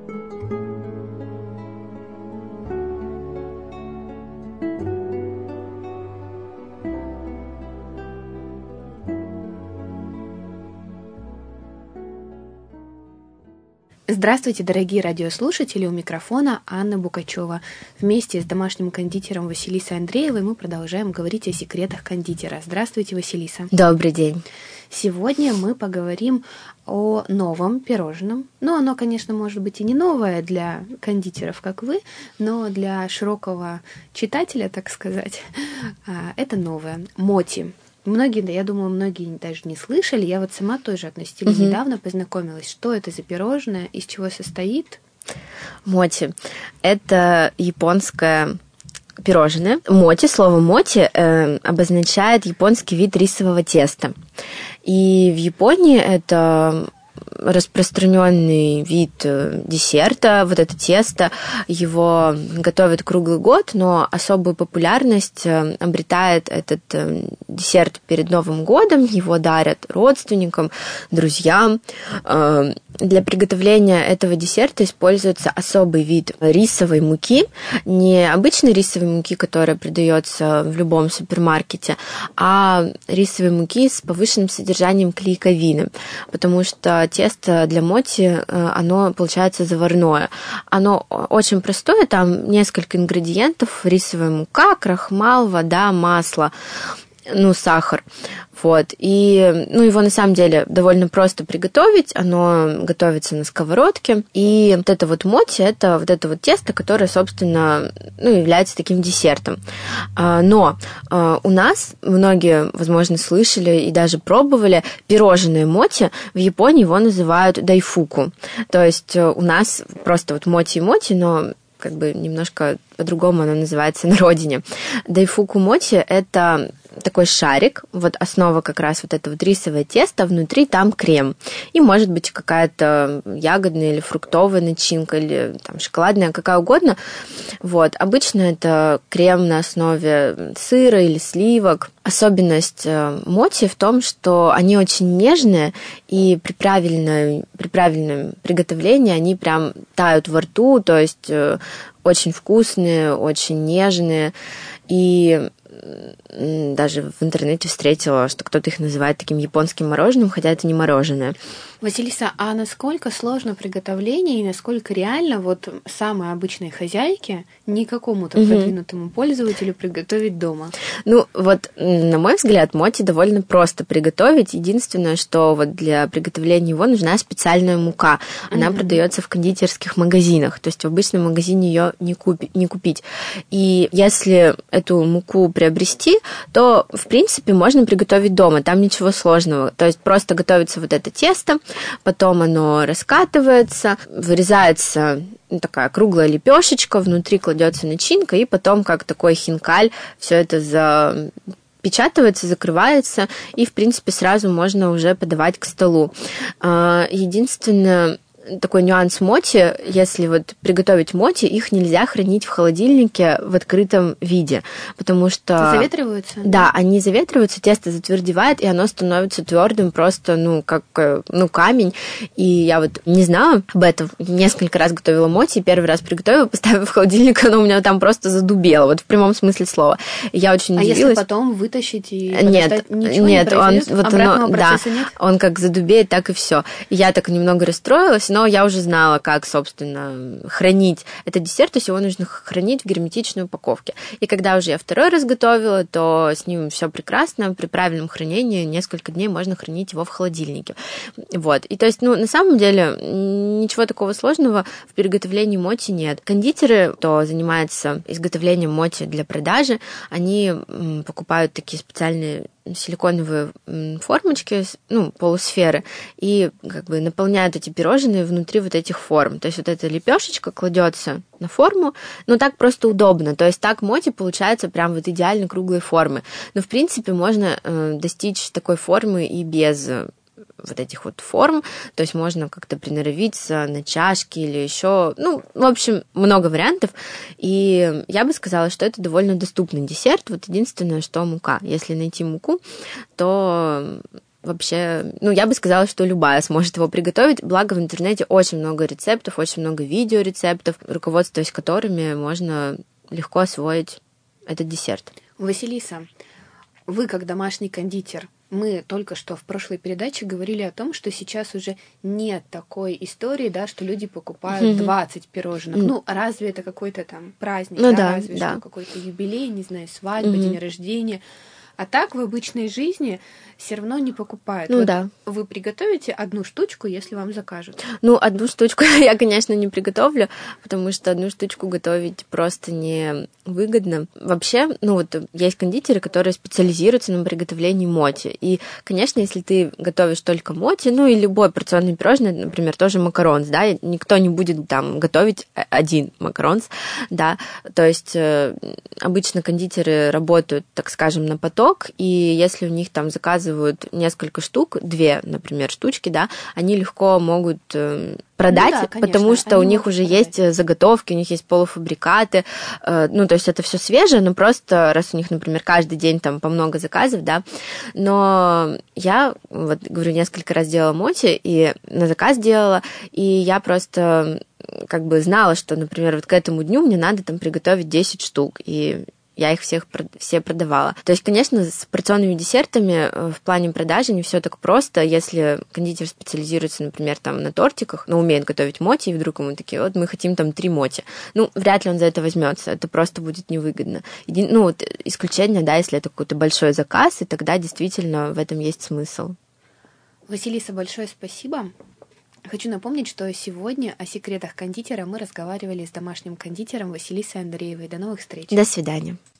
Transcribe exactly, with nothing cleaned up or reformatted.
Здравствуйте, дорогие радиослушатели, у микрофона Анна Букачева. Вместе с домашним кондитером Василисой Андреевой мы продолжаем говорить о секретах кондитера. Здравствуйте, Василиса. Добрый день. Сегодня мы поговорим о новом пирожном. Ну, оно, конечно, может быть и не новое для кондитеров, как вы, но для широкого читателя, так сказать, это новое. Моти. Многие, да, я думаю, многие даже не слышали. Я вот сама тоже относительно mm-hmm. недавно познакомилась. Что это за пирожное, из чего состоит? Моти. Это японское пирожное. Моти, слово моти э, обозначает японский вид рисового теста. И в Японии это распространенный вид десерта, вот это тесто, его готовят круглый год, но особую популярность обретает этот десерт перед Новым годом, его дарят родственникам, друзьям. Для приготовления этого десерта используется особый вид рисовой муки, не обычной рисовой муки, которая продается в любом супермаркете, а рисовой муки с повышенным содержанием клейковины, потому что тесто для моти, оно получается заварное. Оно очень простое, там несколько ингредиентов: рисовая мука, крахмал, вода, масло, ну, сахар. Вот. И, ну, его на самом деле довольно просто приготовить. Оно готовится на сковородке. И вот это вот моти, это вот это вот тесто, которое, собственно, ну, является таким десертом. Но у нас многие, возможно, слышали и даже пробовали пирожное моти. В Японии его называют дайфуку. То есть у нас просто вот моти и моти, но как бы немножко по-другому оно называется на родине. Дайфуку моти – это такой шарик, вот основа как раз вот это вот рисовое тесто, внутри там крем. И может быть какая-то ягодная или фруктовая начинка, или там шоколадная, какая угодно. Вот. Обычно это крем на основе сыра или сливок. Особенность моти в том, что они очень нежные, и при правильном, при правильном приготовлении они прям тают во рту, то есть очень вкусные, очень нежные. И даже в интернете встретила, что кто-то их называет таким японским мороженым, хотя это не мороженое. Василиса, а насколько сложно приготовление и насколько реально вот самой обычной хозяйке, не какому-то mm-hmm. продвинутому пользователю приготовить дома? Ну, вот, на мой взгляд, моти довольно просто приготовить. Единственное, что вот для приготовления его нужна специальная мука. Она mm-hmm. продается в кондитерских магазинах, то есть в обычном магазине ее не, купи, не купить. И если эту муку приобрести, то, в принципе, можно приготовить дома, там ничего сложного. То есть просто готовится вот это тесто, потом оно раскатывается, вырезается такая круглая лепешечка, внутри кладется начинка, и потом, как такой хинкаль, все это запечатывается, закрывается, и, в принципе, сразу можно уже подавать к столу. Единственное, такой нюанс моти: если вот приготовить моти, их нельзя хранить в холодильнике в открытом виде, потому что... Заветриваются? Да, они заветриваются, тесто затвердевает, и оно становится твердым, просто, ну, как, ну, камень. И я вот не знала об этом, несколько раз готовила моти, первый раз приготовила, поставила в холодильник, оно у меня там просто задубело, вот в прямом смысле слова. Я очень удивилась. А если потом вытащить и нет, ничего нет, не произойдет? Он, вот обратного оно, процесса да, нет? Он как задубеет, так и все. Я так немного расстроилась, но я уже знала, как, собственно, хранить этот десерт, то есть его нужно хранить в герметичной упаковке. И когда уже я второй раз готовила, то с ним все прекрасно, при правильном хранении несколько дней можно хранить его в холодильнике. Вот. И то есть, ну, на самом деле, ничего такого сложного в приготовлении моти нет. Кондитеры, кто занимается изготовлением моти для продажи, они покупают такие специальные силиконовые формочки, ну, полусферы, и как бы наполняют эти пирожные внутри вот этих форм. То есть вот эта лепешечка кладется на форму, но так просто удобно. То есть так моти получается прям вот идеально круглой формы. Но, в принципе, можно э, достичь такой формы и без вот этих вот форм, то есть можно как-то приноровиться на чашки или еще, ну, в общем, много вариантов, и я бы сказала, что это довольно доступный десерт. Вот единственное, что мука. Если найти муку, то вообще, ну, я бы сказала, что любая сможет его приготовить, благо в интернете очень много рецептов, очень много видеорецептов, руководствуясь которыми можно легко освоить этот десерт. Василиса, вы как домашний кондитер, мы только что в прошлой передаче говорили о том, что сейчас уже нет такой истории, да, что люди покупают двадцать пирожных. Mm. Ну, разве это какой-то там праздник, ну, да, да, разве да. что какой-то юбилей, не знаю, свадьба, mm-hmm. день рождения. А так в обычной жизни все равно не покупают. Ну вот да. Вы приготовите одну штучку, если вам закажут? Ну, одну штучку я, конечно, не приготовлю, потому что одну штучку готовить просто не выгодно. Вообще, ну вот есть кондитеры, которые специализируются на приготовлении моти. И, конечно, если ты готовишь только моти, ну и любое порционное пирожное, например, тоже макаронс, да, никто не будет там готовить один макаронс, да, то есть э, обычно кондитеры работают, так скажем, на поток, и если у них там заказывают несколько штук, две, например, штучки, да, они легко могут э, продать, ну, да, конечно, потому что у них уже продать. Есть заготовки, у них есть полуфабрикаты, э, ну, то есть это все свежее, но просто раз у них, например, каждый день там по много заказов, да, но я, вот, говорю, несколько раз делала моти, и на заказ делала, и я просто как бы знала, что, например, вот к этому дню мне надо там приготовить десять штук, и я их всех все продавала. То есть, конечно, с порционными десертами в плане продажи не все так просто. Если кондитер специализируется, например, там на тортиках, но умеет готовить моти, и вдруг ему такие, вот мы хотим там три моти. Ну, вряд ли он за это возьмется. Это просто будет невыгодно. Еди... Ну, вот исключение, да, если это какой-то большой заказ, и тогда действительно в этом есть смысл. Василиса, большое спасибо. Хочу напомнить, что сегодня о секретах кондитера мы разговаривали с домашним кондитером Василисой Андреевой. До новых встреч. До свидания.